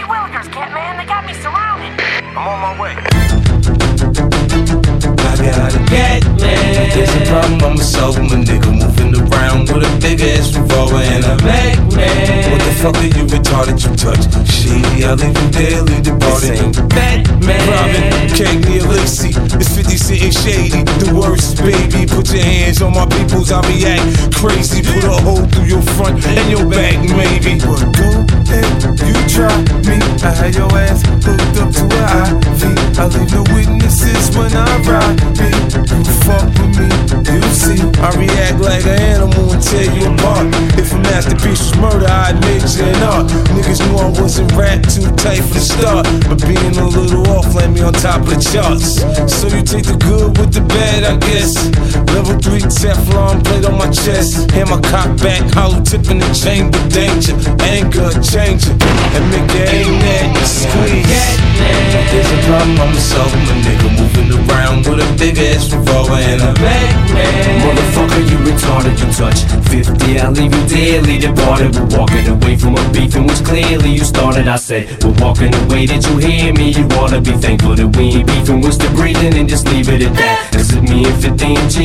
Willikers, Cat Man. They got me surrounded. I'm on my way. I got a cat, man. There's a problem, I'ma solve him. A nigga moving around with a big ass revolver and a Mac, man. What the fuck are you retarded? You touch shady, I leave you there, leave the party. Batman, Robin, Cagney, Lacey. It's 50 Cent and Shady. The worst, baby. Put your hands on my peoples, I react crazy. Put a hole through your front and your back, maybe. Well, go ahead, you try me. I had your ass hooked up to an IV. I leave no witnesses when I ride me. You fuck with me, you see. I react like an animal and tear you apart. If a masterpiece was murder, I'd major in art. Niggas knew I wasn't rap too tight for the start, but being a little off land me on top of the charts. So you take the good with the bad, I guess. Level 3 Teflon plate on my chest. Hand my cock back, hollow tip in the chamber. Danger, anger, change it, and make your aim at the squeeze. There's a problem, I'ma solve him. A nigga moving around with a big ass revolver and a Mac, man. Motherfucker, you retarded, you touch 50, I'll leave you dearly departed. We're walking away from a beef in which clearly you started. I said, we're walking away, did you hear me? You ought to be thankful that we ain't beefing, we're still breathing, and just leave it at that. This is me and 50 and G.